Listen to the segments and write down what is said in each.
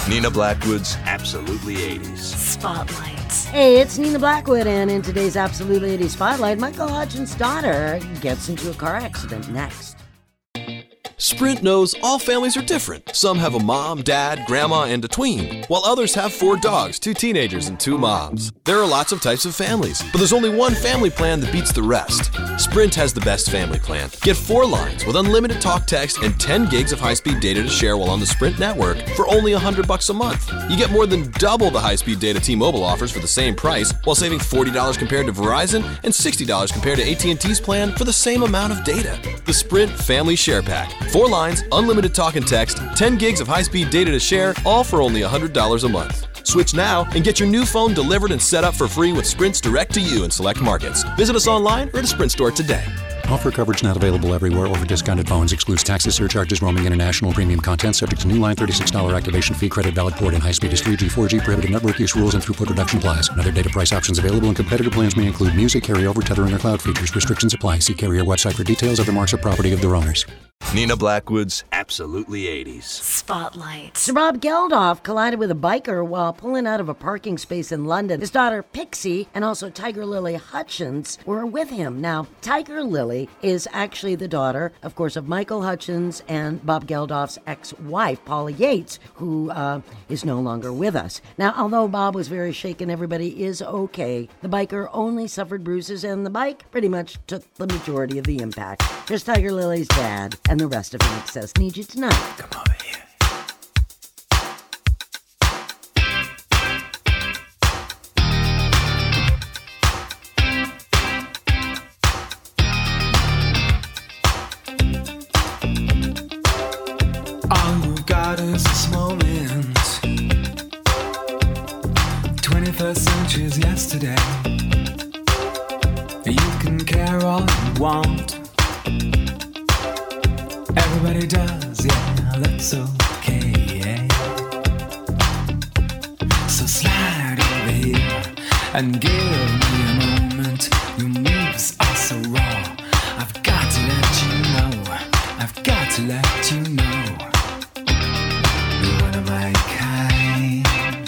Nina Blackwood's Absolutely 80s. Spotlight. Hey, it's Nina Blackwood, and in today's Absolutely 80s Spotlight, Michael Hutchins' daughter gets into a car accident next. Sprint knows all families are different. Some have a mom, dad, grandma, and a tween, while others have 4 dogs, 2 teenagers, and 2 moms. There are lots of types of families, but there's only one family plan that beats the rest. Sprint has the best family plan. Get 4 lines with unlimited talk, text, and 10 gigs of high-speed data to share while on the Sprint network for only $100 a month. You get more than double the high-speed data T-Mobile offers for the same price, while saving $40 compared to Verizon and $60 compared to AT&T's plan for the same amount of data. The Sprint Family Share Pack. 4 lines, unlimited talk and text, 10 gigs of high-speed data to share, all for only $100 a month. Switch now and get your new phone delivered and set up for free with Sprint's direct to you in select markets. Visit us online or at a Sprint store today. Offer coverage not available everywhere or for discounted phones. Excludes taxes, surcharges, roaming, international, premium content. Subject to new line $36 activation fee. Credit valid port and high speed is 3G, 4G. Prohibited network use rules and throughput reduction applies. Other data price options available and competitive plans may include music, carryover, tethering, or cloud features. Restrictions apply. See carrier website for details. Other marks are property of their owners. Nina Blackwood's Absolutely 80s. Spotlight. Sir Bob Geldof collided with a biker while pulling out of a parking space in London. His daughter Pixie and also Tiger Lily Hutchins were with him. Now, Tiger Lily is actually the daughter, of course, of Michael Hutchins and Bob Geldof's ex-wife, Paula Yates, who is no longer with us. Now, although Bob was very shaken, everybody is okay. The biker only suffered bruises, and the bike pretty much took the majority of the impact. Here's Tiger Lily's dad and the rest of INXS Need You Tonight. Come over here. All you've got is this moment. 21st century's yesterday. You can care all you want. Everybody does, yeah, that's okay. So slide over here and give me a moment. Your moves are so raw. I've got to let you know. I've got to let you know. You're one of my kind.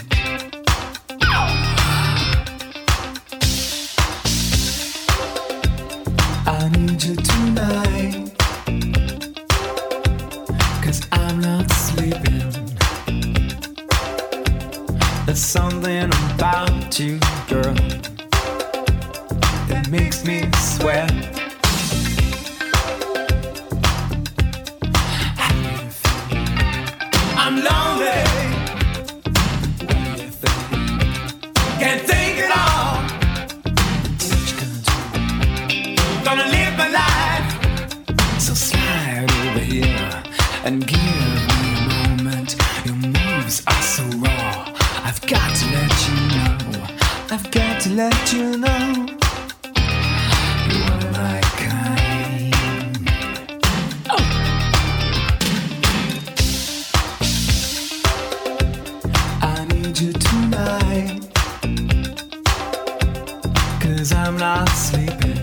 I need you tonight. I'm not sleeping. There's something about you, girl, that makes me sweat. How do you feel? I'm lonely. What do you think? Can't think at all. What you gonna do? Gonna live my life. So slide over here and give me a moment. Your moves are so raw. I've got to let you know. I've got to let you know. You're one of my kind. Oh. I need you tonight. 'Cause I'm not sleeping.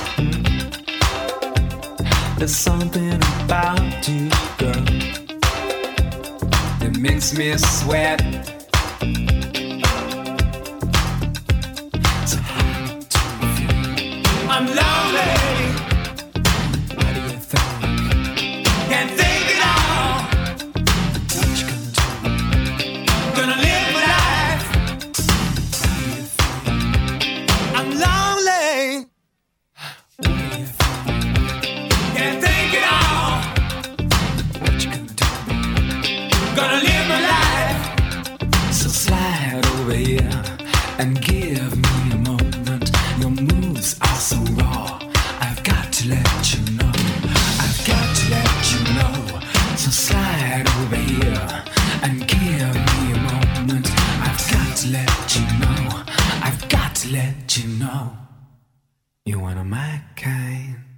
There's something about you, girl, that makes me sweat. So how do you feel? I'm lonely. What do you think? Can't think at all. What you gonna do? Gonna live my life. How do you feel? I'm lonely. What do you think? Can't think at all. What you gonna do? Gonna live my life. So slide over here and give me a moment. Your moves are so raw. I've got to let you know. I've got to let you know. So slide over here and give me a moment. I've got to let you know. I've got to let you know. You're one of my kind.